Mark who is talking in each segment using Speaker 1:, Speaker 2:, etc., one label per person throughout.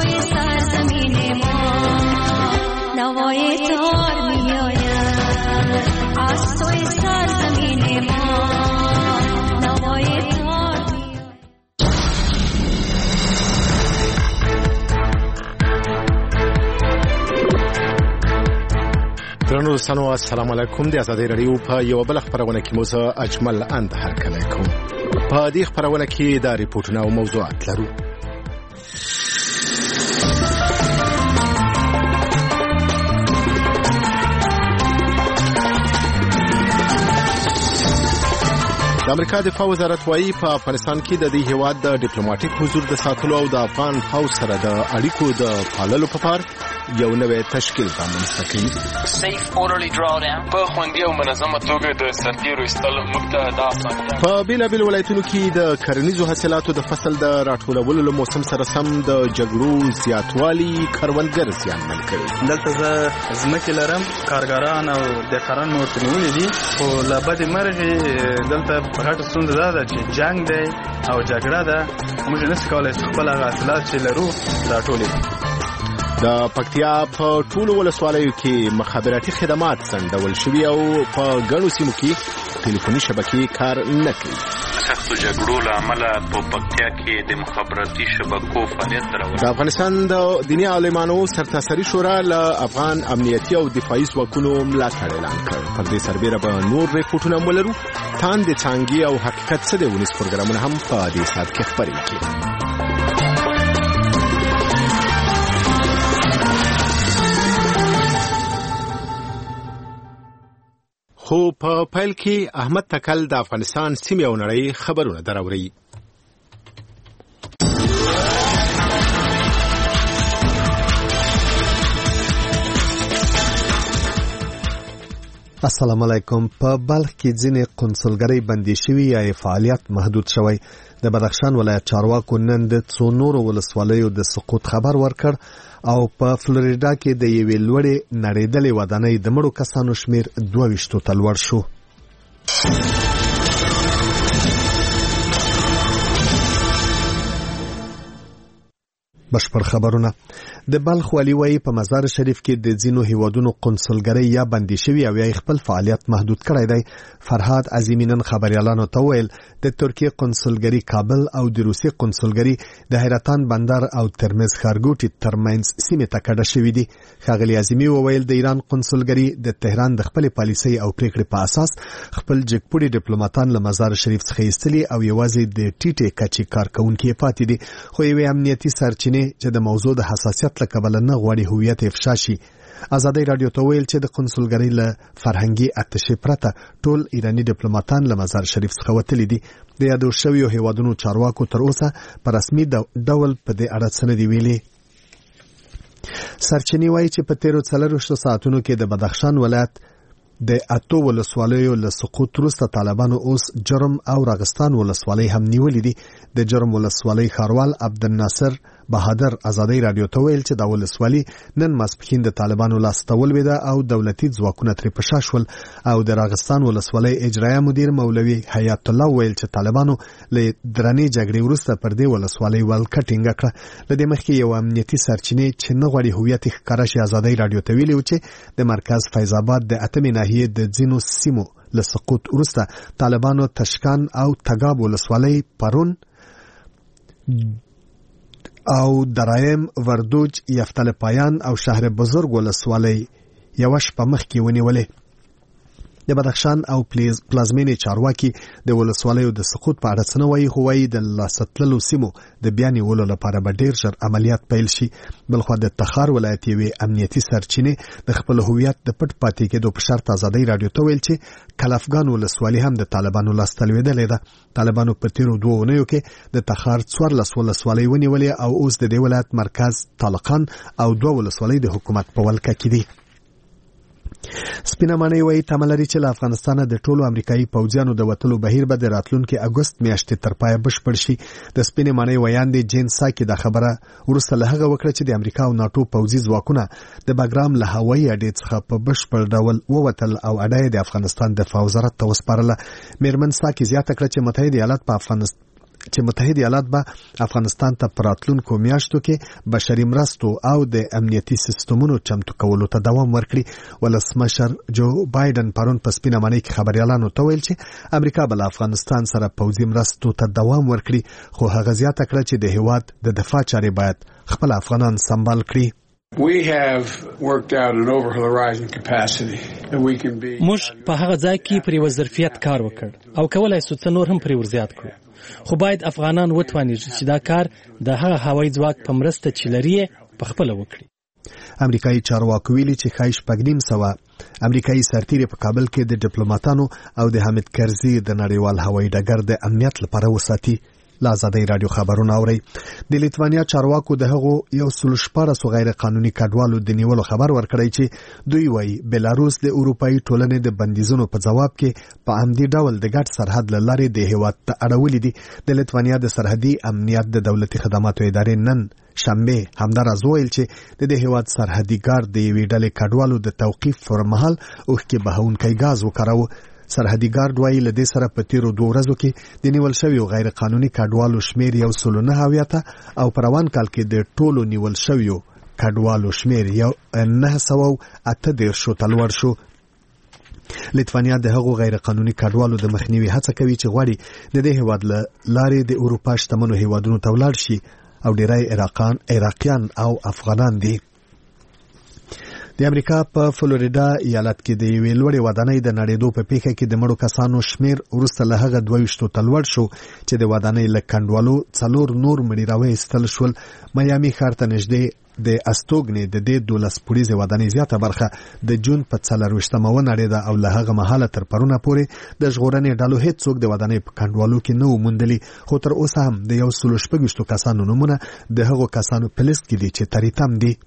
Speaker 1: سوی سرزمین ما نوای تار می آید، از سوی سرزمین ما نوای تار می آید.
Speaker 2: درنو دوستانو السلام علیکم. د ازادۍ رادیو په یو بل خبرونه کې موزه اجمل اند هرکلی کوم. په دې خبرونه کې د ریپورتونو او موضوعات لرو. د امریکا دفاع وزارت وايي په افغانستان کې د دې هیواد د ډیپلوماټیک حضور د ساتلو او د افغان پوځ سره د اړیکو د پاللو په پار یو نوې تشکیل رامنځته کوي.
Speaker 3: سیف اورلی دراډاون په خوندي او منظمه توګه د سرتیرو ایستل موږ ته د اسانتیا
Speaker 2: په بیلابیل ولایتونو کې د کرنیزو حاصلاتو د فصل د راټولولو له موسم سره سم د جګړو زیاتوالی کروندګر زیانمن کړي.
Speaker 4: دلته زه ځمکې لرم، کارګران او دهقانان مو ورته نیولي دي، خو له بدې مرغې دلته غټه ستونزه دا ده چې جنګ دی او جګړه ده، موږ نشو کولی چې خپل هغه حاصلات چې لرو راټول کړو.
Speaker 2: د پکتیا په ټولو ولسوالیو کې مخابراتي خدمات ځنډول شوي او په ګڼو سیمو کې ټلیفوني شبکې کار نه کوي.
Speaker 5: سختو جګړو له امله په پکتیا کې د مخابراتي شبکو فعالیت دراوړ.
Speaker 2: د افغانستان د دیني عالمانو سرتاسري شورا له افغان امنیتي او دفاعي ځواکونو ملاتړ اعلان کړ. پر دې سربېره به نور ریپورټونه هم ولرو. تاند څانګې او حقیقت څه دی ونیس پروګرامونه هم په دې ساعت کې خپرېږي. خو په پیل کې احمد تکل د افغانستان سیمې او نړۍ خبرونه دراوړي.
Speaker 6: السلام علیکم. په بلخ کې ځینې قونسلګرۍ بندي شوي یا فعالیت محدود شوی. د بدخشان ولایت چارواکو نن د څو نورو ولسوالیو د سقوط خبر ورکړ او په فلوریدا کې د یوې لوړې نړېدلې ودانۍ د مړو کسانو شمیر 22 ته لوړ شو. بشپړ خبرونه. د بلخ والی وايي په مزار شریف کې د ځینو هیوادونو قونسلګرۍ یا بندي شوي او یا خپل فعالیت محدود کړی دی. فرهاد عظیمی نن خبريالانو ته ویل د ترکیه قونسلګرۍ کابل او د روسیې قونسلګرۍ د حیرتان بندر او ترمز خارګوټي ترمنځ سیمه ته کډه شوې دي. ښاغلي عظیمی وویل د ایران قونسلګرۍ د تهران د خپل پالیسۍ او پریکړې په اساس خپل جګپوړي ډیپلوماټان له مزار شریف څخه ایستلي او یوازې د ټیټې کچې کارکونکو پاتې دي. خو یوې امنیتي سرچینې چې د موضوع د حساسیت له کبله نه غواړي هویت افشا شي. ازادۍ رادیو ته ویل چې د قونسلګرۍ له فرهنګي اتشې پرته ټول ایراني ډیپلوماټان له مزار شریف څخه وتلي دي. د یادو شویو هیوادونو چارواکو تر اوسه په رسمي ډول په دې اړه څه نه دي ویلي. سرچینې وایي چې په تیرو 24 ساعتونو کې د بدخشان ولایت د 8 ولسوالیو له سقوط وروسته طالبانو اوس جرم او راغستان ولسوالۍ هم نیولې دي. د جرم ولسوالۍ ښاروال عبدالناصر بهادر ازادۍ رادیو ته ویل چې د ولسوالۍ نن ماسپښین د طالبانو لاسته ولوېده او دولتي ځواکونه ترې په شا شول. او د راغستان ولسوالۍ اجرایه مدیر مولوي حیات الله ویل چې طالبانو له درنې جګړې وروسته پر دې ولسوالۍ ولکه ټینګه کړه. له دې مخکې یو امنیتي سرچینې چې نه غواړي هویت یې ښکاره شي ازادۍ رادیو ته ویلي و چې د مرکز فیض آباد د 8مې ناحیې د ځینو سیمو له سقوط وروسته طالبانو تشکان او تګاب ولسوالۍ پرون او درایم وردوج یفتل پایان او شهر بزرگ ولسوالی یو شپه مخکې ونیولې. د بدخشان او پلازمینې چارواکي د ولسوالیو د سقوط په اړه څه نه وایي، خو وایي د لاستلو سیمو د بیا نیولو لپاره به ډېر ژر عملیات پیل شي. بلخوا د تخار ولایت یوې امنیتي سرچینې د خپل هویت د پټ پاتې کېدو په شرط ازادۍ راډیو ته ویل چې کلفګان ولسوالي هم د طالبانو لاسته لوېدلې ده. طالبانو په تیرو 2 اونیو کې د تخار 14 ولسوالۍ ونیولې او اوس د دې ولایت مرکز طالقان او 2 ولسوالۍ د حکومت په ولکه کې دي. سپینه معنی وایي تمه لري چې له افغانستانه د ټولو امریکایي پوځیانو د وتلو بهیر به د راتلونکي اګوست میاشتې تر پایه بشپړ شي. د سپینې معنی ویاندې جین ساکي دا خبره وروسته له هغه وکړه چې د امریکا او ناټو پوځي ځواکونه د باګرام له هوایي اډې څخه په بشپړ ډول ووتل او اډه د افغانستان دفاع وزارت ته وسپارله. میرمن ساکي زیاته کړه چې متحده ایالات په چې متحده ایالات به افغانستان ته پراتلونکو میاشتو کې بشري مرستو او د امنیتي سیستمونو چمتو کولو ته دوام ورکړي. ولسمشر جو بایدن پرون په سپینه معنی کې خبريالانو ته ویل چې امریکا به افغانستان سره پوځي مرستو ته دوام ورکړي، خو هغه زیاته کړه چې د هیواد د دفاع چارې باید خپل افغانان سمبال کړي.
Speaker 7: We have worked out an over-horizon capacity that we can be.
Speaker 8: موږ په هغه ځای کې پر یو ظرفیت کار وکړ او کولای شو څه نور هم پر ورزیات کړو، خو باید افغانان وتواني چې دا کار د هغه هوایي ځواک په مرسته چې لري په خپل وکړي.
Speaker 6: امریکایي چارواکو ویلي چې خایش پګنیم سوا امریکایي سرتیري په کابل کې د ډیپلوماټانو او د حامد کرزي د نړیوال هوایي ډګر د امنیت لپاره وساتي. لا آزادۍ رادیو خبرونه اوري. د لیتوانیا چارواکو د هغو 114 غیر قانوني کډوالو د نیولو خبر ورکړی چې دوی وایي بلاروس د اروپאי ټولنې د بندیزونو په جواب کې په عمدي ډول د ګډ سرحد لارې د هیواد ته اړولې دي. د لیتوانیا د سرحدي امنیت د دولتي خدماتو ادارې نن شنبه همدارز ویل چې د هیواد سرحدي ګارد د یوې ډلې کډوالو د توقیف پر مهال اوښکې بهونکی غاز وکاراوه. سرحدي ګارد وایي له دې سره په تیرو 2 ورځو کې د نیول شویو غیر قانوني کډوالو شمیر 109 او په روان کال کې د ټولو نیول شویو کډوالو شمیر 938 تلور شو. لیتوانیا د هغو غیر قانوني کډوالو د مخنیوي هڅه کوي چې غواړي د دې هیواد لارې د اروپا شتمنو هیوادونو ته ولاړ شي او ډیری عراقیان او افغانان دي. د امریکا په فلوریدا ایالت کې د یوې لوړې ودانۍ د نړېدو په پیښه کې د مړو کسانو شمیر وروسته له هغه 22 ته لوړ شو چې د ودانۍ له کنډوالو 4 نور مړي راوایستل شول. میامي ښار ته نږدې د استوګنې د دې 12 پوړیزې ودانۍ زیاته برخه د جون په 24مه ونړېده او له هغه مهاله تر پرونه پورې د ژغورنې ډلو هیڅوک د ودانۍ په کنډوالو کې نه و موندلي، خو تر اوسه هم د 116 کسانو نومونه د هغو کسانو په لیست کې دي چې تریتم دي.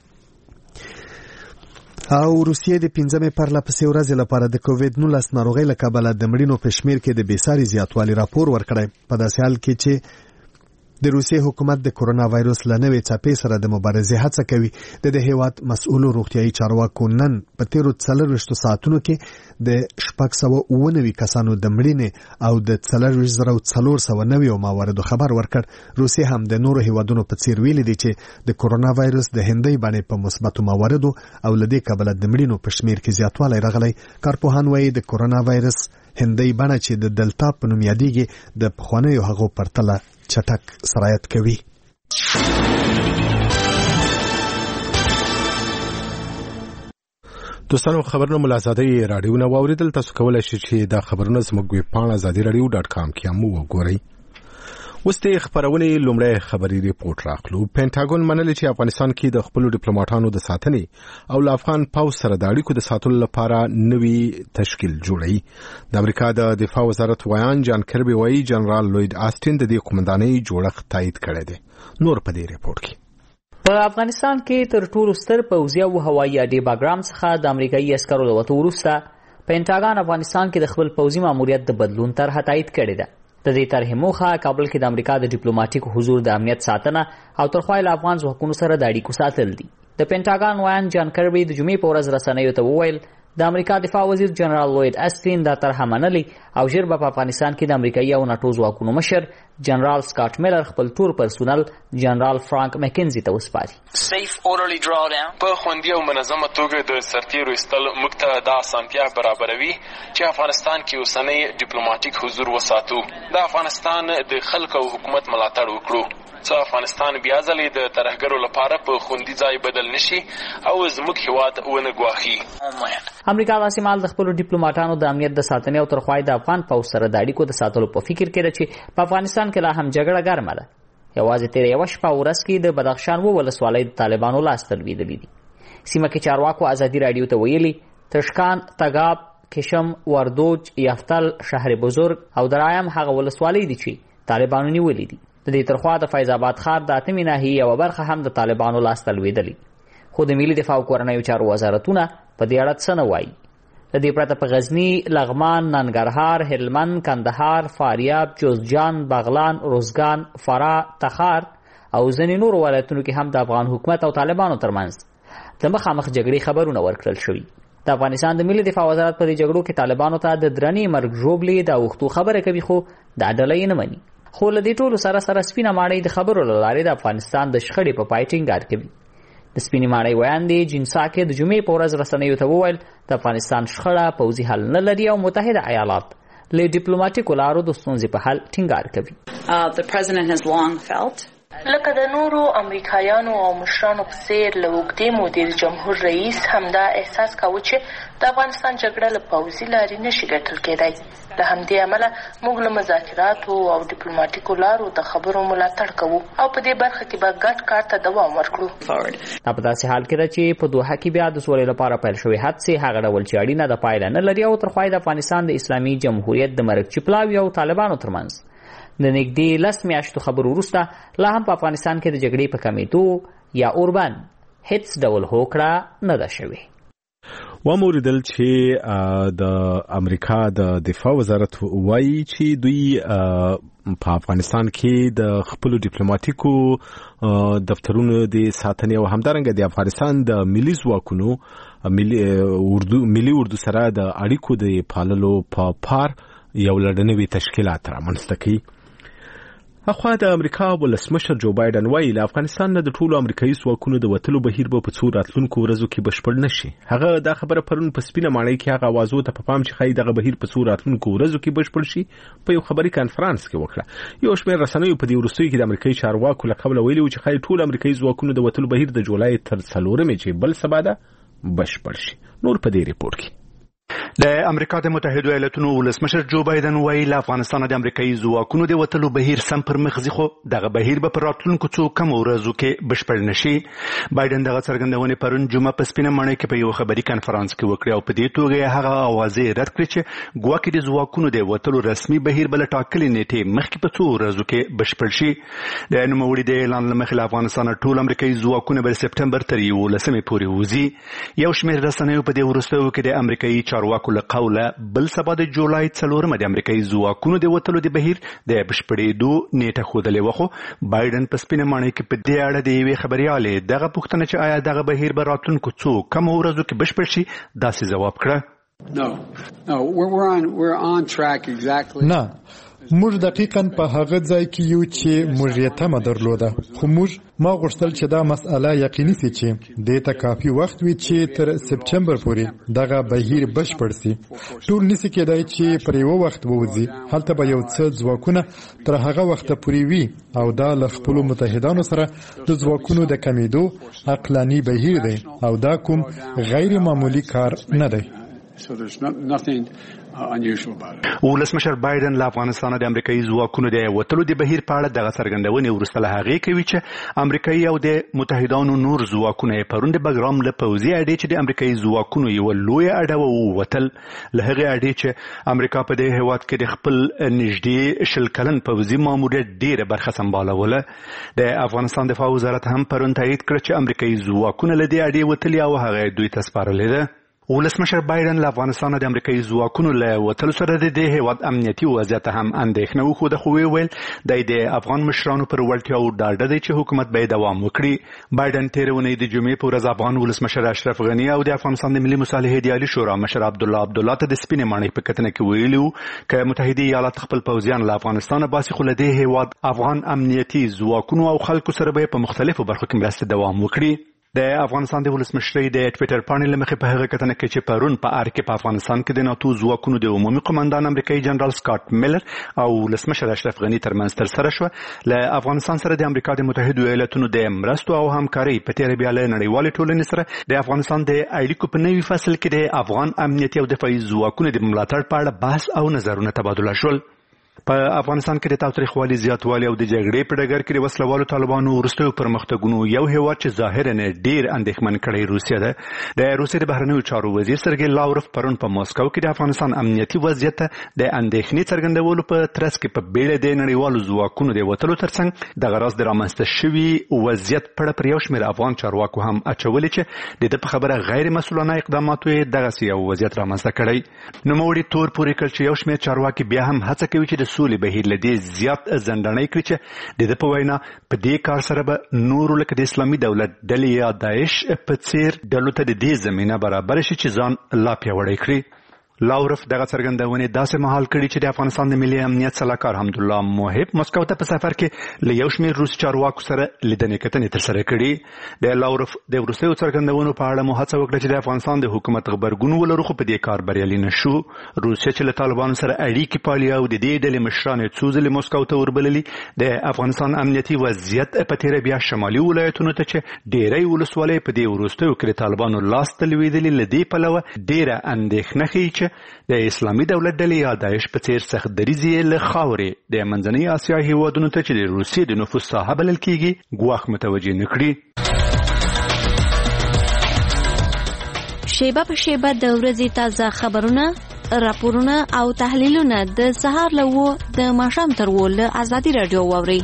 Speaker 6: او روسیې د 15مې پرلپسې ورځې لپاره د کووید-19 ناروغۍ له کبله د مړینو په شمیر کې د بېساري زیاتوالي راپور ورکړی. په داسې حال کې چې د روسیې حکومت د کورونا وایرس له نوې څپې سره د مبارزې هڅه کوي. د هیواد مسؤلو روغتیايي چارواکو نن په تیرو 24 ساعتونو کې د 699 کسانو د مړینې او د 44,490 مواردو خبر ورکړ. روسیې هم د نورو هیوادونو په څیر ویلي دي چې د کورونا وایرس د هندۍ باندې په مثبتو مواردو او لدې کبله د مړینو په شمیر کې زیاتوالی راغلی. کارپوهان وایي د کورونا وایرس هندۍ بڼه چې د دلتا په نوم یادېږي د پخوانیو هغو پرتله چټک سرایت کوي.
Speaker 2: دوستانو خبرونه ملازادۍ رادیو نه واوریدل. تاسو کولای شئ چې دا خبرونه زموږ ویب پاڼه azadiradio.com کې هم وګورئ. وسته خبرونه لومړی خبري ریپورت راخلو. پینټاګون منل چې افغانستان کې د خپل ډیپلوماټانو د ساتنې او افغان پوځ سره د اړیکو د ساتلو لپاره نوي تشکیل جوړي. د امریکا د دفاع وزارت ویان جان کربي وایي جنرال لوید آستین د دې قومندانۍ جوړښت تایید کړی دی. نور په دې ریپورت کې
Speaker 9: په افغانستان کې تر ټولو ستر پوځي او هوایي اډې باګرام څخه د امریکایي عسکرو د وتو وروسته پینټاګون افغانستان کې د خپل پوځي ماموریت د بدلون طرحه تایید کړې ده. د دې طرحې موخه کابل کې د امریکا د ډیپلوماټیک حضور د امنیت ساتنه او ترخوا له افغان ځواکونو سره د اړیکو ساتل دي. د پینټاګون ویان جان کربي د جمعې په ورځ رسنیو ته وویل د امریکا دفاع وزیر جنرال لوید آستین دا طرحه منلې او ژر به په افغانستان کې د امریکایي او ناتو ځواکونو مشر جنرال سکاټ میلر خپل ټول پرسونل جنرال فرانک مکینزي ته وسپاري.
Speaker 3: په خوندي او منظمه توګه د سرتیرو ایستل موږ ته دا اسانتیا برابروي چې افغانستان کې اوسنی ډیپلوماټیک حضور وساتو. د افغانستان د خلکو او حکومت ملاتړ وکړو. څو افغانستان بیا ځلې د ترهګرو لپاره په خوندي ځای بدل نشي او زموږ هیواد ونه ګواخي.
Speaker 9: امریکا داسې مال د خپلو ډیپلوماټانو د امنیت د ساتنې او ترخوا د افغان پوځ سره د اړیکو د ساتلو په فکر کې ده چې په افغانستان کې لا هم جګړه ګرمه ده. یوازې تېره یوه شپه ورځ کې د بدخشان ولسوالۍ د طالبانو لاس ته لوېدلې دي. سیمه کې چارواکو ازادي راډیو ته ویلي تشکان، تګاب، کشم، وردوج، یفتل، شهر بزرگ او درایم هغه ولسوالۍ دي چې طالبانو نیولې دي. د دې ترخوا د فیض آباد ښار د 8مې ناحیې یوه برخه هم د طالبانو لاس ته لوېدلې، خو د ملي دفاع او کورنیو چارو وزارتونه په دې اړه څه نه وایي. د دې پرته په غزني، لغمان، ننګرهار، هلمند، کندهار، فاریاب، جوزجان، بغلان، روزګان، فراه، تخار او ځینې نورو ولایتونو کې هم د افغان حکومت او طالبانو ترمنځ د مخامخ جګړې خبرونه ورکړل شوي. د افغانستان د ملي دفاع وزارت په دې جګړو کې طالبانو ته د درنې مرګ ژوبلې د اوښتو خبره کوي، خو دا ډله یې نه مني. خو له دې ټولو سره سپینه ماڼۍ د خبرو له لارې د افغانستان د شخړې په پای ټینګار کوي. د سپینې ماڼۍ ویاندې جنسا کې د جمعې په ورځ رسنیو ته وویل د افغانستان شخړه پوځي حل نه لري او متحده ایالات له ډیپلوماټیکو لارو د ستونزې په حل ټینګار کوي.
Speaker 10: The president has long felt
Speaker 11: لکه د نورو امریکایانو او مشرانو په څیر له اوږدې مودې د جمهور رئیس همدا احساس کاوه چې د افغانستان جګړه له پوځي لارې نشي ګټل کېدای. له همدې امله موږ له مذاکراتو او ډیپلوماټیکو لارو د خبرو ملاتړ کوو او په دې برخه کې به ګډ کار ته دوام ورکړو.
Speaker 9: دا په داسې حال کې ده چې په دوحه کې بیا د سولې لپاره پیل شوې هڅې هغه ډول چې اړینه د پایله نه لري او تر خوا د افغانستان د اسلامي جمهوریت د مرکچي پلاوي او طالبانو ترمنځ د نږدې 10 میاشتو خبرو وروسته لا هم په افغانستان کې د جګړې په کمیدو یا اوربان هیڅ ډول هوکړه نه ده شوې.
Speaker 2: وموریدل چې د امریکا د دفاع وزارت وایي چې دوی په افغانستان کې د خپل ډیپلوماټیکو دفترونو د ساتنې او همدارنګه د افغانستان د ملي ځواکونو ملي اردو سره د اړیکو د پاللو په پار یو لړنوي تشکیلات رامنځته کوي. اخوا د امریکا ولسمشر جو بایدن وایي له افغانستان نه د ټولو امریکایي ځواکونو د وتلو بهیر به په څو راتلونکو ورځو کې بشپړ نشي. هغه دا خبره پرون په سپینه ماڼۍ کې هغه اوازو ته په پام چې ښایي دغه بهیر په څو راتلونکو ورځو کې بشپړ شي په یو خبري کانفرنس کې وکړه. یو شمېر رسنیو په دې وروستیو کې د امریکایي چارواکو له قبله ویلي و چې ښایي ټول امریکایي ځواکونو د وتلو بهیر د جولای تر 4 چې بل سبا ده بشپړ شي. نور په دې ریپورت کې
Speaker 12: د امریکا د متحده ایالاتونو ولسمشر جو بایدن وایي له افغانستان د امریکایي ځواکونو د وتلو بهیر سم پر مخ ځي، خو دغه بهیر به په راتلونکو څو کم ورځو کې بشپړ نشي. بایدن دغه څرګندونې پرون جمعه په سپینه ماڼۍ کې په یو خبري کانفرنس کې وکړه او په دې توګه هغه اوازې رد کړې چې ګواکې د ځواکونو د وتلو رسمي بهیر بل ټاکلې نیټې مخکې په څو ورځو کې بشپړ شي. د نوموړي د اعلان له مخې له افغانستان ټول امریکایي ځواکونه به سپټمبر تر 11 پورې وځي. یو شمېر رسنیو په دې وروستیو کې د امریکایي چارواکو له قوله بل سبا د جولای 4 د امریکایي ځواکونو د وتلو د بهیر د بشپړېدو نیټه ښودلې وه، خو بایدن په سپینه ماڼۍ کې په دې اړه د یوې خبریالې دغه پوښتنه چې آیا دغه بهیر به راتلونکو څو کمو ورځو کې بشپړ شي داسې ځواب کړه.
Speaker 13: نه، موږ دقیقاً په هغه ځای کې یو چې موږ یې تمه درلوده، خو ما غوښتل چې دا مسئله یقیني سي چې دې ته کافي وخت وي چې تر سپټمبر پورې دغه بهیر بشپړ سي. ټول نسي کېدای چې پر یو وخت ووځي، هلته به یو څه ځواکونه تر هغه وخت پورې وي او دا له خپلو متحدانو سره د ځواکونو د کمیدو عقلاني بهیر دی او دا کوم غیر معمولی کار نه دی.
Speaker 7: So there's nothing unusual about it.
Speaker 12: ولسمشر بایدن له افغانستان د امریکایي ځواکونو د وتلو د بهیر په اړه دغه څرګندونې وروسته له هغې کوي چې امریکایي او د متحدانو نور ځواکونه یې پرون د بګرام له پوځي اډې چې د امریکایي ځواکونو یوه لویه اډه ووتل، له هغې اډې چې امریکا په دې هېواد کې د خپل نږدې 10 کلن پوځي ماموریت ډېره برخه سمبالوله. د افغانستان دفاع وزارت هم پرون تایید کړ چې امریکایي ځواکونه له دې اډې وتلي او هغه دوی ته سپارلې ده. ولسمشر بایدن له افغانستان د امریکایي ځواکونو له وتلو سره د دې هېواد امنیتي وضعیت هم اندېښنه وښوده، خو ویل دی د افغان مشرانو پر وړتیاو ډاډه دی چې حکومت به دوام وکړي. بایدن تېره اونۍ د جمعې په ورځ افغان ولسمشر اشرف غني او د افغانستان د ملي مصالحې د عالي شورا مشر عبدالله ته د سپینې ماڼۍ په کتنه کې ویلي وو که متحده ایالات خپل پوځیان له افغانستانه باسي، خو له دې هېواد افغان امنیتي ځواکونو او خلکو سره به په مختلفو برخو کې مرسته دوام وکړي. د افغانستان د ولسمشرۍ د ټویټر پاڼې له مخې په هغه کتنه کې چې پرون په ار کې په افغانستان کې د ناتو ځواکونو د عمومي قماندان امریکایي جنرال سکاټ میلر او ولسمشر اشرف غني ترمنځ ترسره شوه، له افغانستان سره د امریکا د متحدو ایالاتونو د مرستو او همکارۍ په تېره بیا له نړیوالې ټولنې سره د افغانستان د اړیکو په نوي فصل کې د افغان امنیتي او دفاعي ځواکونو د ملاتړ په اړه بحث او نظرونه تبادله شول. په افغانستان کې د تاوتریخوالي زیاتوالی او د جګړې په ډګر کې د وسلوالو طالبانو وروستیو پرمختګونو یو هېواد چې ظاهراً ډېر اندېښمن کړی روسیه ده. د روسیې د بهرنیو چارو وزیر سرګی لاوروف پرون په ماسکو کې د افغانستان امنیتي وضعیت ته د اندېښنې څرګندولو په ترڅ کې په بیړه د نړیوالو ځواکونو د وتلو ترڅنګ دغه راز د رامنځته شوي وضعیت په اړه پر یو شمېر افغان چارواکو هم اچولې چې د ده په خبره غیر مسؤلانه اقداماتو یې دغسې یو وضعیت رامنځته کړی. نوموړي تور پورې کړ چې یو شمېر چارواکي بیا هم هڅه کوي چې د سولې بهیر له دې زیات زندنۍ کړي چې د ده په وینا په دې کار سره به نورو لکه د اسلامي دولت ډلې یا داعش په څېر ډلو ته د دې زمینه برابره شي چې ځان لا پیاوړی کړي. لاورف دغه څرګندونې داسې مهال کړي چې د افغانستان د ملي امنیت سلاکار حمدالله موحب مسکو ته په سفر کې له یو شمېر روسي چارواکو سره لیدنې کتنې ترسره کړي. د لاورف د وروستیو څرګندونو په اړه مو هڅه وکړه چې د افغانستان د حکومت غبرګون ولرو، خو په دې کار بریالي نه شو. روسیه چې له طالبانو سره اړیکې پالي او د دې ډلې مشران یې څو ځلې مسکو ته وربللي، د افغانستان امنیتي وضعیت په تېره بیا شمالي ولایتونو ته چې ډېری ولسوالۍ په دې وروستیو کې د طالبانو لاس ته لوېدلي، له دې پلوه ډېره اندېښنه ښیي چې د اسلامي دولت ډلې یا داعش په څېر سخت دریځ له خاورې د منځنۍ اسیا هېوادونو ته چې د روسیې د نفوذ ساحه بلل کېږي ګواښ متوجه نه کړي.
Speaker 14: شیبه په شیبه د ورځې تازه خبرونه، راپورونه او تحلیلونه د سهار له 9 د ماښام تر 10 له ازادي راډیو واورئ.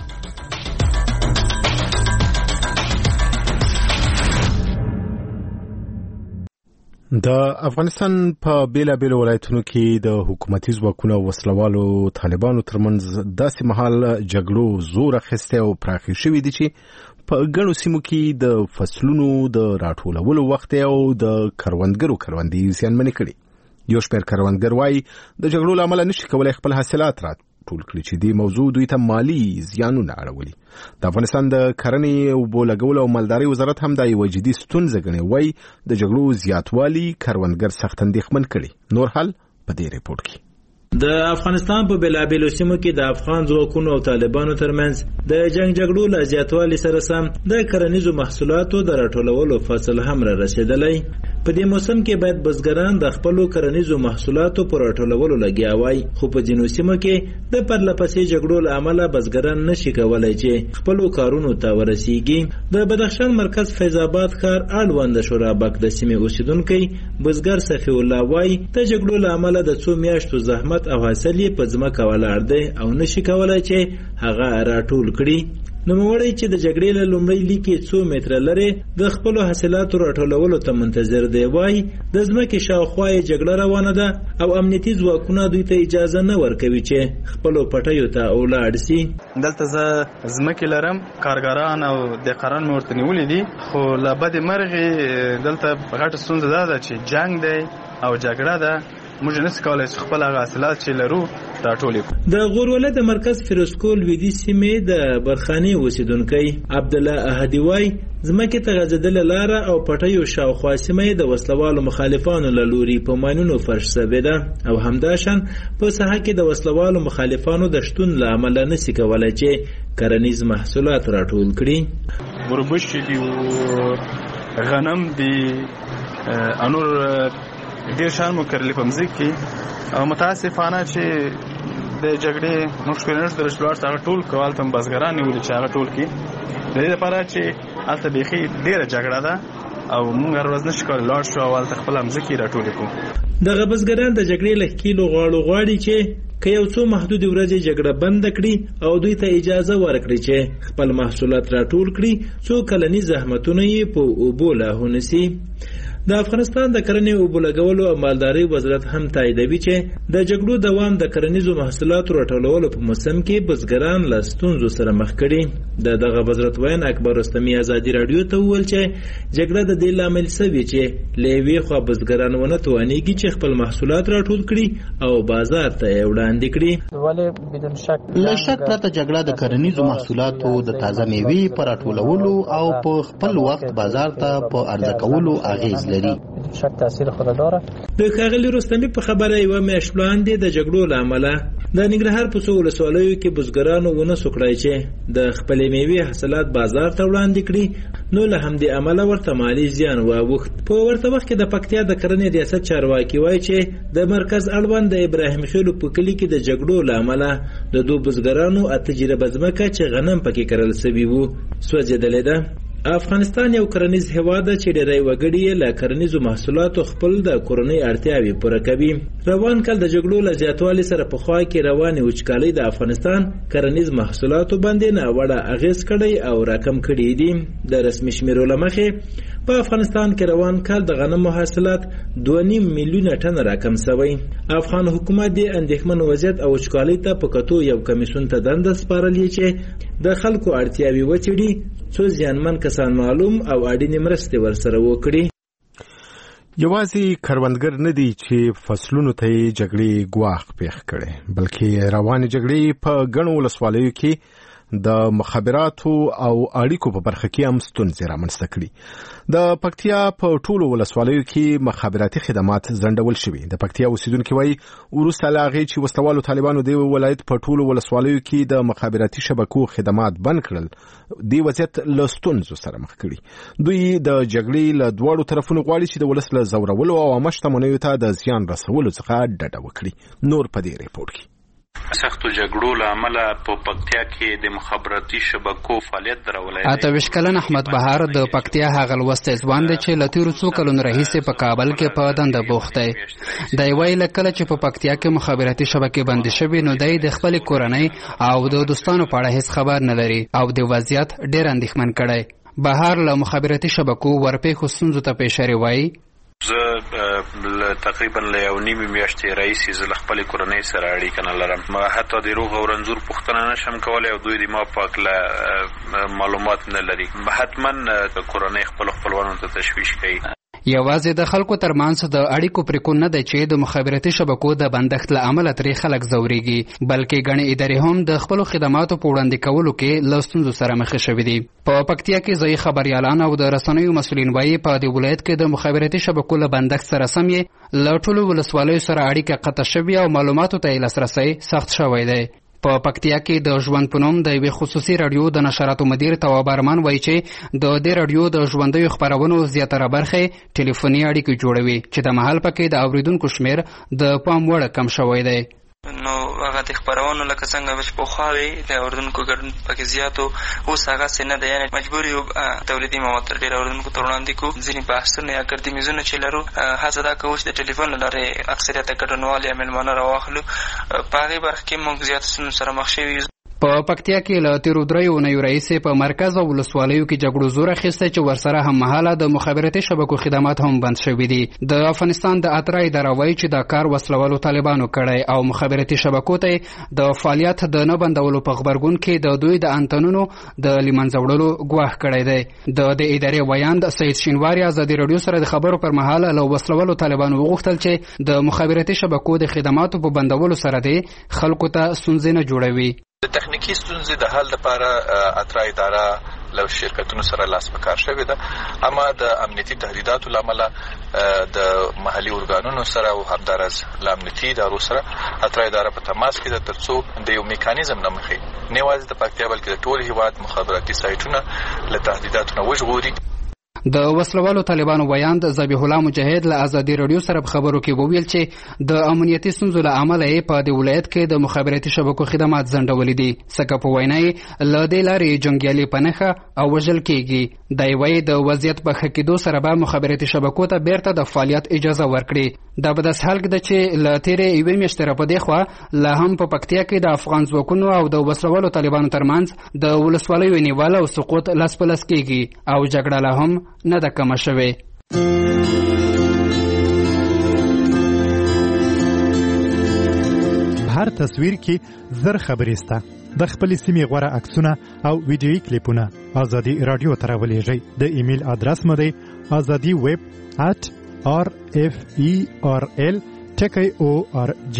Speaker 2: د افغانستان په بیلابیلو ولایتونو کې د حکومتي ځواکونو او وسلوالو طالبانو ترمنځ داسې مهال جګړو زور اخیستی او پراخې شوي دي چې په ګڼو سیمو کې د فصلونو د راټولولو وخت او د کروندګرو کروندې زیانمنې کړي. یو شمېر کروندګر وایي د جګړو له امله نشي کولی خپل حاصلات راټول کړي چې دې موضوع دوی ته مالي زیانونه اړولي. د افغانستان د کرنې، اوبو لګولو او مالدارۍ وزارت هم دا یوه جدي ستونزه ګڼي. وایي د جګړو زیاتوالي کروندګر سخت اندېښمن کړي. نور حال په دې ریپورت کې.
Speaker 15: د افغانستان په بېلابېلو سیمو کې د افغان ځواکونو او طالبانو ترمنځ د جګړو له زیاتوالي سره سم د کرنیزو محصولاتو د راټولولو فصل هم را رسېدلی. په دې موسم کې باید بزګران د خپلو کرنیزو محصولاتو په راټولولو لګیا وای، خو په ځینو سیمو کې د پرلپسې جګړو له امله بزګران نشي کولی چې خپلو کارونو ته ورسیږي. د بدخشان مرکز فیض آباد ښار اړوند شورابک د سیمې اوسیدونکی بزګر صفی الله وای د جګړو له امله د څو میاشتو زحمت او حاصل یې په ځمکه ولاړ دی او نشي کولی چې هغه راټول کړي. نوموړی چې د جګړې له لومړۍ لیکې 2 متره لرې د خپلو حاصلاتو راټولولو ته منتظر دی. وایي د ځمکې شاوخوا یې جګړه روانه ده او امنیتي ځواکونه دوی ته اجازه نه ورکوي چې خپلو پټیو ته ولاړ سي.
Speaker 4: دلته زه ځمکې لرم، کارګران او دهقانان مې ورته نیولي دي، خو له بدې مرغې دلته غټه ستونزه دا ده چې جنګ دی او جګړه ده. موږ نشو کولی چې خپل هغه حاصلات چې لرو راټول کړو. د غورولې د مرکز فیروزکول لویدیځ سیمې د برخاني اوسیدونکی عبدالله احدي وای ځمکې ته غځېدلې لاره او پټیو شاوخوا سیمې د وسلوالو مخالفانو له لوري په ماینونو فرش شوې ده او همداشان په ساحه کې د وسلوالو مخالفانو د شتون له امله نشي کولی چې کرنیز محصولات راټول کړي. وربشې دي، غنم دي، انور ډیر شان مو کرلې په مځکه کې او متاسفانه چې د جګړې مشکلات د رسولار څخه ټول کول تم بزګران نیول چې هغه ټول کې د دې لپاره چې البته بيخي ډیره جګړه ده او موږ هر ورځ نشو کولای لاړ شو او البته خپل مځکه راټول کړو.
Speaker 15: دغه بزګران د جګړې له کیلو غواړي چې که یو څو محدود ورځې جګړه بند کړي او دوی ته اجازه ورکړي چې خپل محصولات راټول کړي، څو کلنی زحمتونه یې په اوبو لاهونه سي. د افغانستان د کرنې او بلګولو او مالدارۍ وزارت هم تاییدوي چې د جګړو دوام د کرنیزو محصولاتو راټولولو په موسم کې بزګران له ستونزو سره مخ کړي. دغه وزارت وین اکبر رستمی ازادي رادیو ته وویل چې جګړه د دې لامل شوی چې له یوې خوا بزګران ونه توانېږي چې خپل محصولات راټول کړي او بازار ته یې وړاندې کړي.
Speaker 16: له شک پرته جګړه د کرنیزو محصولاتو د تازه میوې په راټولولو او په خپل وخت بازار ته په عرضه کولو اغیز لري.
Speaker 15: د ښاغلي رستمي په خبره یوه میاشت وړاندې د جګړو له امله د ننګرهار په څو ولسوالیو کې بزګرانو ونه سو کړی چې د خپلې میوې حاصلات بازار ته وړاندې کړي، نو له همدې امله ورته مالي زیان واوښت. په ورته وخت کې د پکتیا د کرنې ریاست چارواکي وایي چې د مرکز اړوند د ابراهیم خیلو په کلي کې د جګړو له امله د دوه بزګرانو تجربه ځمکه چې غنم پکې کرل شوي وو سوځېدلې ده. افغانستان یو کرنیز هیواد چې ډېری وګړي له کرنیزو محصولاتو خپل د کورنۍ اړتیاوې پوره کوي. روان کال د جګړو له زیاتوالي سره په خوا کې روانې وچکالۍ د افغانستان کرنیز محصولاتو باندې ناوړه اغېز کړی او راکم کړي دي. د رسمي شمیرو له مخې په افغانستان کې روان کال د غنمو حاصلات 2.5 میلیونه ټن راکم شوی. افغان حکومت د اندېښمن وضعیت او وچکالۍ ته په کتو یو کمیسیون ته دنده سپارلې چې د خلکو اړتیاوې وڅېړي، څو زیانمن کسان معلوم او اړینې مرستې ورسره وکړي.
Speaker 2: یوازې کروندګر نه دي چې فصلونو ته جګړې ګواښ پیښ کړي، بلکې روانې جګړې په ګڼو ولسوالیو کې د مخابراتو او اړیکو په برخه کې هم ستونزې رامنځته کړي. د پکتیا په ټولو ولسوالیو کې مخابراتي خدمات ځنډول شوي. د پکتیا اوسیدونکو وایي وروسته له هغې چې وسلوالو طالبانو د ولایت په ټولو ولسوالیو کې د مخابراتي شبکو خدمات بند کړل، دې وضعیت له ستونزو سره مخ کړي. دوی د جګړې له دواړو طرفونو غواړي چې د ولس له ځورولو او عامه شتمنیو ته د زیان رسولو څخه ډډه وکړي. نور په دې ریپورت کې
Speaker 5: سختو جګړو له امله په پکتیا کې د مخابراتي شبکو فعالیت درولای.
Speaker 17: 28 کلن احمد بهار د پکتیا هغه لوستی ځوان دی چې له تېرو څو کلونو راهیسې په کابل کې په دنده بوخت دی. دی وایي له کله چې په پکتیا کې مخابراتي شبکې بندې شوې نو دی د خپلې کورنۍ او د دوستانو په اړه هیڅ خبر نه لري او د وضعیت ډېر اندېښمن کړی. بهار له مخابراتي شبکو ورپېښو ستونزو ته پیشري وایي.
Speaker 5: زه تقریبا له یو نیمې میاشتې راهیسې زه له خپلې کورنۍ سره اړیکه نه لرم. حتی د روغ او رنځور پوښتنه نشم کولی او دوی د ما په هکله معلومات نه لري. حتما کورنۍ خپلو خپلوانو ته تشویش کوي.
Speaker 17: یوازې د خلکو ترمنځ د اړیکو پرېکون نه دی چې د مخابراتي شبکو د بندښت له امله ترې خلک ځورېږي، بلکې ګڼې ادارې هم د خپلو خدماتو په وړاندې کولو کې له ستونزو سره مخ شوي دي. په پکتیا کې ځایي خبریالان او د رسنیو مسؤلین وایي په دې ولایت کې د مخابراتي شبکو له بندښت سره سم یې له ټولو ولسوالیو سره اړیکه قطع شوې او معلوماتو ته یې لاسرسی سخت شوی دی. په پکتیا کې د ژوند په نوم د یوې خصوصي راډیو د نشراتو مدیر تواب ارمان وایي چې د دې راډیو د ژوندیو خپرونو زیاتره برخې ټلیفوني اړیکې جوړوي چې د مهال پکې د اوریدونکو شمیر د پام وړ کم شوی دی.
Speaker 18: نو هغه د خپرونو لکه څنګه چې پخوا وي د اوریدونکو ګډون پکې زیات و، اوس هغسې نه دی. یعنې مجبور یو تولیدي مواد تر ډېره اوریدونکو ته وړاندې کړو. ځینې بحثونه یا ګردمیزونه چې لرو هڅه دا کوو چې د ټلیفون له لارې اکثریت ګډونوال یا مېلمانه راواخلو. په هغې برخه کې موږ زیات ستونزو سره مخ شوي یو.
Speaker 17: په پکتیا کې له تیرو دریو اونیو راهیسې په مرکز او ولسوالیو کې جګړو زور اخیستی چې ورسره هم مهاله د مخابراتي شبکو خدمات هم بند شوي دي. د افغانستان د اترا اداره وایي چې دا کار وسلوالو طالبانو کړی او مخابراتي شبکو ته د فعالیت د نه بندولو په غبرګون کې د دوی د انتنونو د له منځه وړلو ګواښ کړی دی. د ادارې ویاند سید شینواري ازادي راډیو سره د خبرو پر مهال له وسلوالو طالبانو وغوښتل چې د مخابراتي شبکو د خدماتو په بندولو سره دی خلکو ته ستونزې نه جوړوي.
Speaker 19: د تخنیکی ستونزې د حل لپاره اترا اداره له شرکتونو سره لاس په کار شوې ده، اما د امنیتي تهدیداتو له امله د محلي ارګانونو سره او همدارس له امنیتي ادارو سره اترا اداره په تماس کې ده ترڅو د یو میکانیزم نه مخې نه یوازې د پکتیا بلکې د ټول هیواد مخابراتي سایټونه له تهدیداتو نه وژغوري.
Speaker 17: د وسلوالو طالبانو ویاند ذبیح الله مجاهد له ازادي راډیو سره په خبرو کې وویل چې د امنیتي ستونزو له امله یې په دې ولایت کې د مخابراتي شبکو خدمات ځنډولي دي، ځکه په وینا یې له دې لارې جنګیالي په نښه او وژل کېږي. دی وایي د وضعیت په ښه کېدو سره به مخابراتي شبکو ته بیرته د فعالیت اجازه ورکړي. دا به داسې حال کې ده چې له تېرې یوې میاشتې را په دې خوا لا هم په پکتیا کې د افغان ځواکونو او د وسلوالو طالبانو ترمنځ د ولسوالیو نیول او سقوط لاس په لاس کېږي او جګړه لا هم نه ده کمه شوې.
Speaker 13: هر تصویر کې زر خبرې سته. د خپلې سیمې غوره عکسونه او ویډیویي کلیپونه ازادي راډیو ته راولېږئ. د ایمیل ادرس مو دی azadi@referl.org.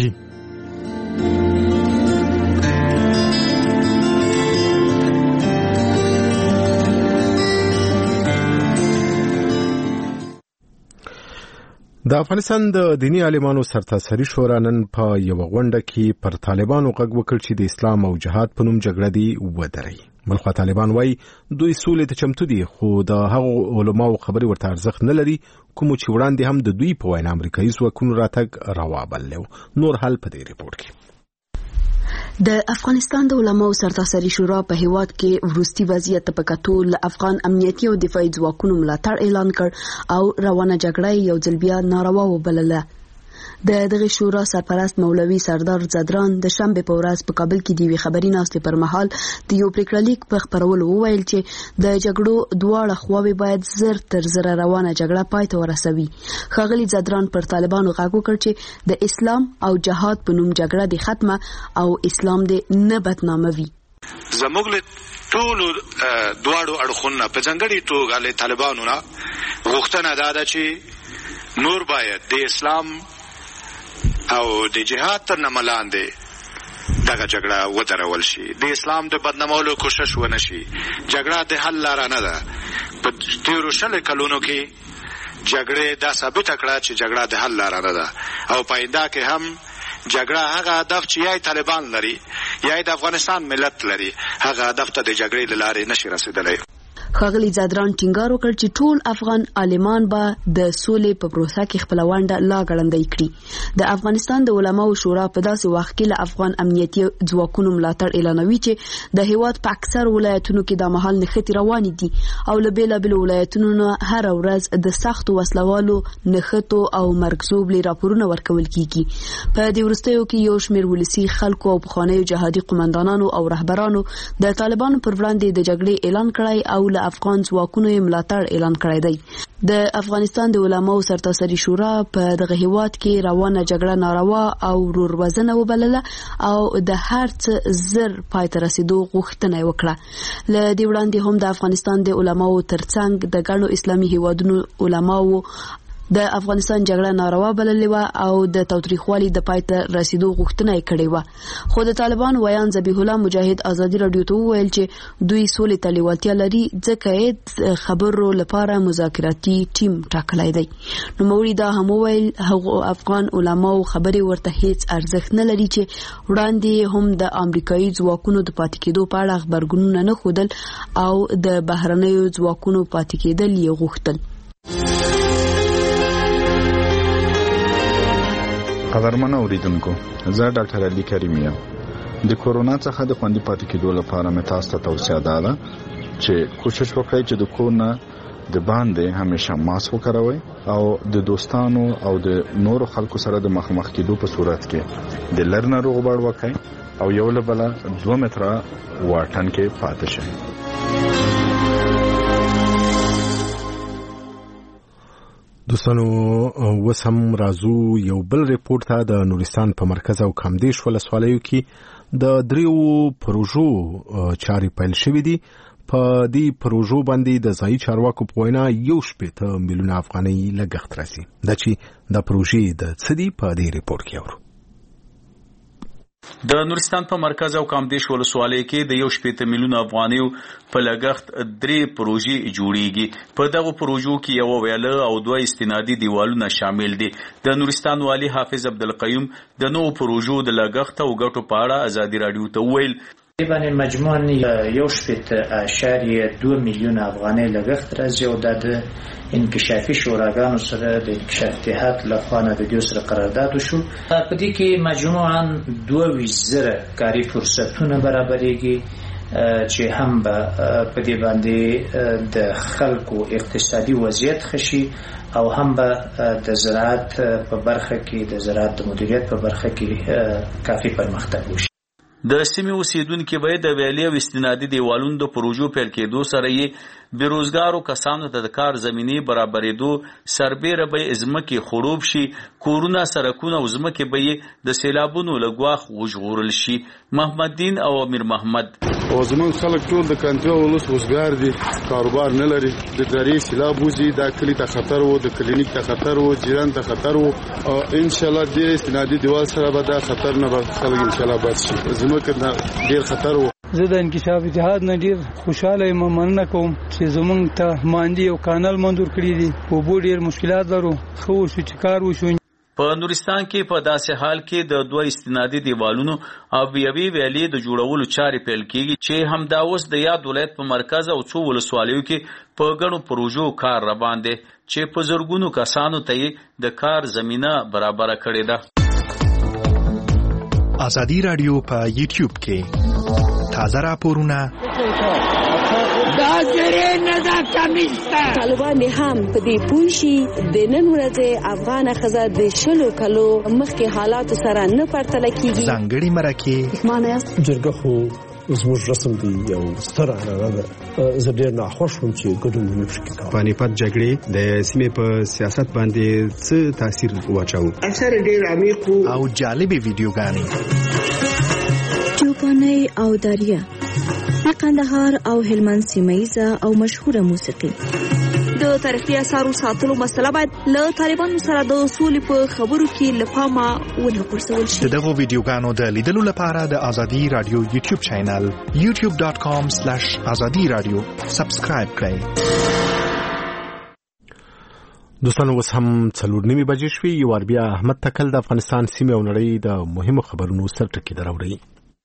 Speaker 2: د افغانستان د دینی عالمانو سرتاسري شورا نن په یو غونډه کې پر طالبانو غږ وکړ چې د اسلام او جهاد په نوم جګړه دی ودري. بلخوا طالبان وایي دوی سولې ته چمتو دي، خو د هغو علماو خبرې ورته ارزښت نه لري کوم چې وړاندې هم د دوی په وینا امریکایي ځواکونو راتګ راوبللی. نور حل په دې ریپورت کې.
Speaker 20: د افغانستان د علماو سرتاسري شورا په هیواد کې وروستي وضعیت په کتو له افغان امنیتي او دفاعي ځواکونو ملاتړ اعلان کړ او روانه جګړه یو ځل بیا ناروا وبلله. د دغه شورا سرپرست مولوي سردار زدران د شنبه په ورځ په کابل کې د یوې خبري ناستې پر مهال د یو پریکړلیک په خپرولو وویل چې د جګړو دواړه خواوې باید زر تر زره روانه جګړه پای ته ورسوي. ښاغلي زدران پر طالبانو غږ وکړ چې د اسلام او جهاد په نوم جګړه دې ختمه او اسلام دې نه بدناموي.
Speaker 21: زموږ له ټولو دواړو اړخونو په ځانګړي توګه له طالبانو نه غوښتنه ده چې نور باید د اسلام او د جهاد تر نامه لاندې دغه جګړه ودرول شي، د اسلام د بدنامولو کوشش ونه شي. جګړه د حل لاره نه ده. په تېرو 20 کلونو کې جګړې دا ثابته کړه چې جګړه د حل لاره نه ده، او په آینده کې هم جګړه هغه هدف چې یا طالبان لري یا د افغانستان ملت لري، هغه هدف ته د جګړې له لارې نشي رسیدلی.
Speaker 20: ښاغلي زادران ټینګار وکړ چې ټول افغان عالمان به د سولې په پروسه کې خپل ونډه لا ګړندۍ کړي. د افغانستان د علماو شورا په داسې وخت کې له افغان امنیتي ځواکونو ملاتړ اعلانوي چې د هیواد په اکثر ولایتونو کې د مهال نښتې روانې دي او له بېلابېلو ولایتونو نه هر ورځ د سختو وسلوالو نښتو او مرګ ژوبلې راپورونه ورکول کیږي. په دې وروستیو کې یو شمېر ولسي خلکو او پخوانیو جهادي قومندانانو او رهبرانو د طالبانو پر وړاندې د جګړې اعلان کړی او افغان ځواکونو یې ملاتړ اعلان کړی دی. د افغانستان د علماو سرتاسري شورا په دغه هیواد کې روانه جګړه ناروا او وروروزنه وبلله او د هر څه زر پای ته رسیدو غوښتنه وکړه. له دې وړاندې هم د افغانستان د علماو ترڅنګ د ګڼو اسلامي هیوادونو علماو د افغانستان جګړه ناروا بللې و او د تاوتریخوالي د پای ته رسیدو غوښتنه یې کړې و. خو د طالبان ویان ذبیح الله مجاهد ازادي رادیو ته وویل چې دوی سولې ته لیوالتیا لري ځکه یې خبرو لپاره مذاکراتي ټیم ټاکلی دی. نوموړي دا هم وویل هغو افغان علماو خبرې ورته هیڅ ارزښت نه لري چې وړاندې هم د امریکایي ځواکونو د پاتې کېدو په اړه خبرګونونه نه ښودل او د بهرنیو ځواکونو پاتې کېدل یې غوښتل.
Speaker 1: قدرمن اوریدونکو، زه ډاکټر علي کریم یم. د کورونا څخه د خوندي پاتې کېدو لپاره مې تاسو ته توصیه ده چې کوشش وکړئ چې د کور نه د باندې همیشه ماسک وکاروئ او د دوستانو او د نورو خلکو سره د مخامخ کېدو په صورت کې د لر ناروغ بار وکړئ او یو له بله 2 متره واټن کې پاتې شئ.
Speaker 2: دوستانو وسم رازو یو بل ریپورت ته د نورستان په مرکز او کامدیش ولسوالیو کې د 3 پروژو چاري پیل شوې دي. په دې پروژو باندې د ځایي چارواکو په وینا 1.8 میلیون افغانۍ لګښت راځي. دا چې د پروژې د څه دي په دې ریپورت کې اورو.
Speaker 5: د نورستان په مرکز او کامدیش ولسوالۍ کې د 1.8 میلیون افغانیو په لګښت 3 پروژې جوړیږي. په دغه پروژو کې یو ویاله او 2 استنادي دیوالونه شامل دي. د نورستان والی حافظ عبدالقیوم د نوو پروژو د لګښت او ګټو په اړه ازادي رادیو ته وویل
Speaker 22: تقریبا مجموعاً 1.2 میلیون افغانۍ لګښت راځي او د انکشافي شوراګانو سره د انکشاف اتحاد لخوا نه د دې سره قرارداد وشو. په دې کې مجموعاً 2000 کاري فرصتونه برابرېږي چې هم په دې باندې د خلکو اقتصادي وضعیت خشي او هم د زراعت په برخه کې د زراعت د مدیریت په برخه کې کافي پرمختګ وشي.
Speaker 5: د سیمې اوسیدونکو به د ویالې او استنادي دیوالونو د پروژو پیل کېدو سره یې بیروزګارو کسانو ته د کار زمینې برابرېدو سربېره به ځمکې خړوب شي، کورونه، سړکونه او ځمکې به د سیلابونو له ګواښ وژغورل شي. محمد دین او امیر محمد
Speaker 23: او زمون خلک ټول د کنټرول ولس وزګار دي، کاروبار نه لري. د درې سیلاب وځي، د کلی ته خطر وو، د کلینیک ته خطر وو، جیران ته خطر وو. ان شاء الله د استنادي دیوال سره به دا خطر نه به خلک ان شاء الله بچ شي. زموږ ډیر خطر وو.
Speaker 24: زه د انکشاف اتحاد نه ډیر خوشاله یم، مننه کوم چې زمونږ ته ماندي او کانال منظور کړی دي. په بو ډیر مشکلات لرو، خو شو چې کار وشو.
Speaker 5: په نورستان کې په داسې حال کې د 2 استنادي دیوالونو او یوې ویالې د جوړولو چارې پیل کیږي چې همدا اوس د یاد ولایت په مرکز او څو ولسوالیو کې په ګڼو پروژو کار روان دی چې په زرګونو کسانو ته د کار زمينه برابر کړې ده.
Speaker 25: ازادي رادیو په یوټیوب کې تازه راپورونه
Speaker 20: طالبان هم په دې پوښي د نن ورځې افغان خزه د 20 کلو مخکې حالات سره نه پرتله کیږي.
Speaker 25: ځانګړي مرکه
Speaker 26: معنی جرګه خو زموږ رسم دی یو ستر عنعنه ده. زه ډېر ناخوښ وم چې ګډون ونه شي.
Speaker 27: پانیپت جګړې د سیمې په سیاست باندې څه تاثیر واچاو؟
Speaker 26: اثر ډېر عمیق
Speaker 25: او جالبې ویډیوګانې
Speaker 14: چوپانۍ او دریا د قندهار او هلمند سیمه ییزه او مشهوره موسیقي د
Speaker 3: د تاریخي آثارو ساتلو مسله باید له طالبانو سره د سولې په خبرو کې له پامه ونه غورځول شي.
Speaker 25: د دغو ویډیوګانو د لیدلو لپاره د ازادي رادیو یوټیوب چینل youtube.com/azadi-radio سبسکرایب کړئ.
Speaker 2: دوستانو اوس هم 4:30 بجې شوې. یو وار بیا احمد تکل د افغانستان سیمې او نړۍ د مهمو خبرونو سرټکي دراوړي.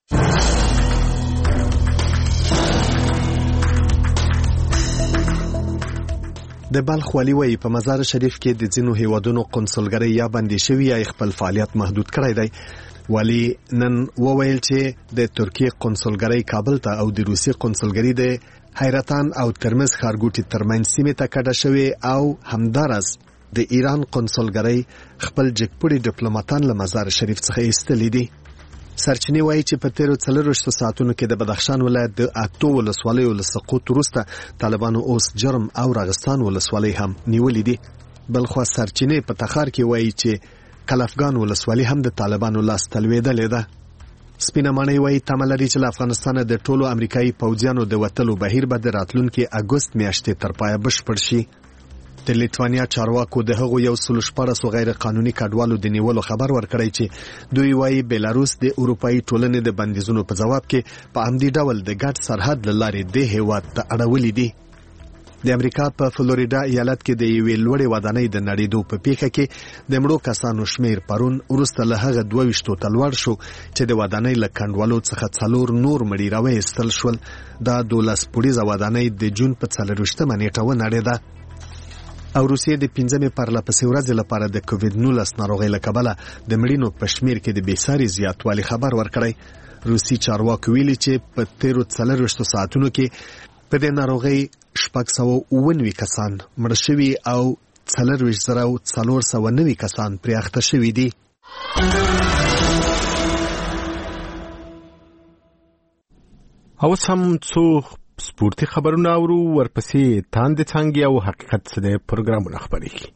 Speaker 27: د بلخ والي وایي په مزار شریف کې د ځینو هیوادونو قونسلګرۍ یا بندي شوي یا خپل فعالیت محدود کړی دی. والي نن وویل چې د ترکیې قونسلګرۍ کابل ته او د روسي قونسلګرۍ د حیرتان او ترمز ښارګوټي ترمنځ سیمې ته کډه شوې او همدارس د ایران قونسلګرۍ خپل جګپوړي ډیپلوماټان له مزار شریف څخه ایستلي دي. سرچینې وایي چې په تیرو 4 ساعتونو کې د بدخشان ولایت د 8 ولسوالیو له سقوط وروسته طالبانو اوس جرم او راغستان ولسوالۍ هم نیولې دي. بلخو سرچینې په تخار کې وایي چې کلفګان ولسوالۍ هم د طالبانو لاس تلوېدلې ده. سپینه ماڼۍ وایي تمه لري چې له افغانستانه د ټولو امریکایي پوځیانو د وتلو بهیر به د راتلونکي اګوست میاشتې تر پایه بشپړ شي. د لیتوانیا چارواکو د هغو 114 غیر قانوني کډوالو د نیولو خبر ورکړی چې دوی وایي بیلاروس د اروپאי ټولنې د بندیزونو په جواب کې په همدې ډول د ګډ سرحد له لارې د هیواد ته اړولې دي. د امریکا په فلوریډا ایالت کې د یوې لوړې ودانۍ د نړېدو په پیښه کې د مړو کسانو شمیر پرون وروسته له هغه 22 ته لوړ شو چې د ودانۍ له کنډوالو څخه 4 نور مړي راوایستل شول. دا 12 پوړیزه ودانۍ د جون په 24مه نیټه ونړېده. او روسیې د 15مې پرلپسې ورځې لپاره د کووډ-19 ناروغۍ له کبله د مړینو په شمیر کې د بېساري زیاتوالي خبر ورکړی. روسي چارواکو ویلي چې په تیرو 4 ساعتونو کې په دې ناروغۍ 699 کسان مړه شوي او 4490 کسان پرې اخته شوي دي.
Speaker 2: اوس هم څو سپورتي خبرونه اورو، ورپسې تاند څنګه او حقیقت څه د پروګرامونو خبرې.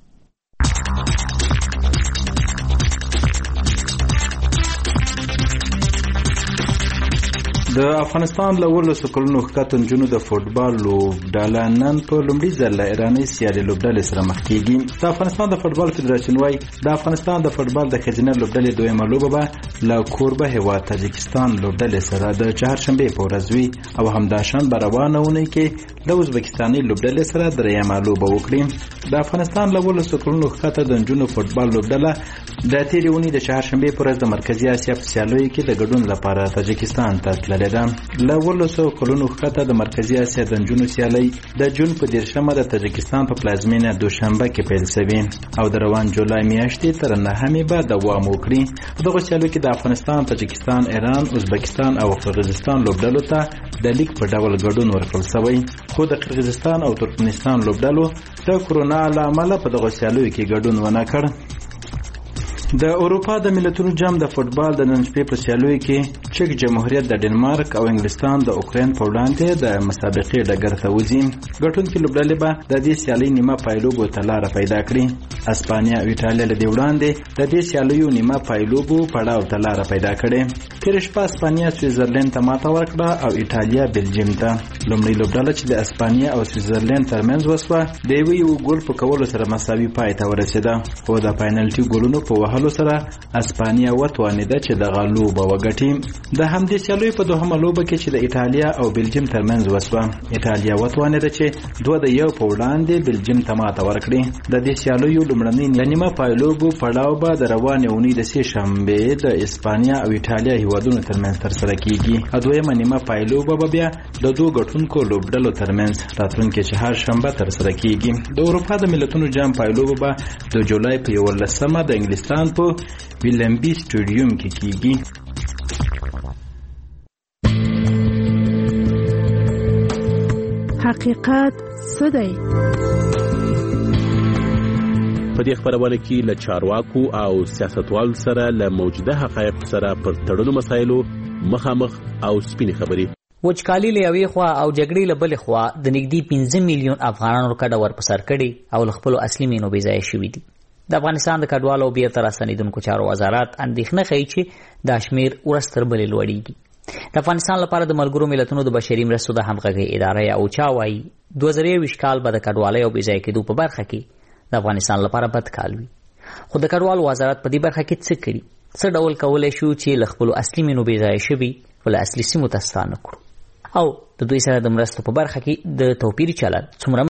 Speaker 15: د افغانستان له 12 کلونو ښکته نجونو د فوټبال لوبډله نن په لومړي ځل له ایراني سیالي لوبډلې سره مخ کیږي. د افغانستان د فوټبال فدراسیون وايي د افغانستان د فوټبال د ښځینه لوبډلې دویمه لوبه به له کوربه هیواد تاجکستان لوبډلې سره د چهارشنبې په ورځ وي او همداشان به روانه اونۍ کې له ازبکستاني لوبډلې سره درېیمه لوبه وکړي. د افغانستان له 12 کلونو ښکته د نجونو فوټبال لوبډله د تېرې اونۍ د چهارشنبې په ورځ د مرکزي اسیا په سیالیو کې د ګډون لپاره تاجکستان ته تللې ده. له 12 کلونو ښکته د مرکزي اسیا د نجونو سیالۍ د جون په 10مه د تاجکستان په پلازمینه دوشنبه کې پیل شوې او د روان جولای میاشتې تر 9مې به دوام وکړي. په دغه سیالیو کې د افغانستان، تاجکستان، ایران، ازبکستان او قرغیزستان لوبډلو ته د لیګ په ډول ګډون ورکړل شوی، خو د قرغیزستان او ترکمنستان لوبډلو د کرونا له امله په دغه سیالیو کې ګډون ونه کړ. د اروپا د ملتونو جام د فوټبال د نن شپې په سیالیو کې چک جمهوریت د ډنمارک او انګلستان د اوکراین په وړاندې د مسابقې ډګر ته وځي. ګټونکي لوبډلې به د دې سیالۍ نیمه پایلوبو ته لاره پیدا کړي. اسپانیا او ایټالیا له دې وړاندې د دې سیالیو نیمه پایلوبو پړاو ته لاره پیدا کړې. تېره شپه اسپانیا سویزرلینډ ته ماته ورکړه او ایټالیا بلجیم ته. لومړۍ لوبډله چې د اسپانیا او سویزرلینډ ترمنځ وسوه د یو ګول په کولو سره مساوي پای ته ورسېده، خو د پینالټي ګولونو په وهلو سره اسپانیا وتوانیده چې دغه لوبه وګټي. د همدې سیالیو په دوهمه لوبه کې چې د ایټالیا او بلجیم ترمنځ وسوه، ایټالیا وتوانیده چې 2-1 په وړاندې بلجیم ته ماته ورکړي. د دې سیالیو لومړنۍ نیمه پایلوبو پړاو به د روانې اونۍ د سې شنبې د اسپانیا او ایټالیا هیوادونو ترمنځ ترسره کیږي. دویمه نیمه پایلوبه به بیا د دوه ګټونکو لوبډلو ترمنځ راتلونکي چهارشنبه ترسره کیږي. د اروپا د ملتونو جام پایلوبه به د جولای په 11مه د انګلستان په ویلمبي سټیډیوم کې کیږي.
Speaker 3: حقیقت څه دی؟
Speaker 6: په دې خبرونه کې له چارواکو او سیاستوالو سره له موجوده حقایق سره پر تړلو مسایلو مخامخ او سپینې خبرې.
Speaker 7: وچکالي له یوې خوا او جګړې له بلې خوا د نږدې 15 میلیون افغانانو کډه ورپسر کړي او له خپلو اصلي مینو بې ځایه شوي دي. د افغانستان د کډوالو او بیرته راستنېدونکو چارو وزارت اندېښنه ښیي چې دا شمېر ورځ تر بلې لوړېږي. د افغانستان لپاره د ملګرو ملتونو د بشري مرستو د همغږۍ ادارې او چا وایي 2020 کال به د کډوالۍ او بې ځایه کېدو په برخه کې د افغانستان لپاره بد کال وي. خو د کډوالو وزارت په دې برخه کې څه کړي؟ څه ډول کولی شو چې له خپلو اصلي مینو بې ځایه شوي ول اصلي سیمو ته ستانه کړو؟ او د دوی سره د مرستو په برخه کې د توپیري چلند څومره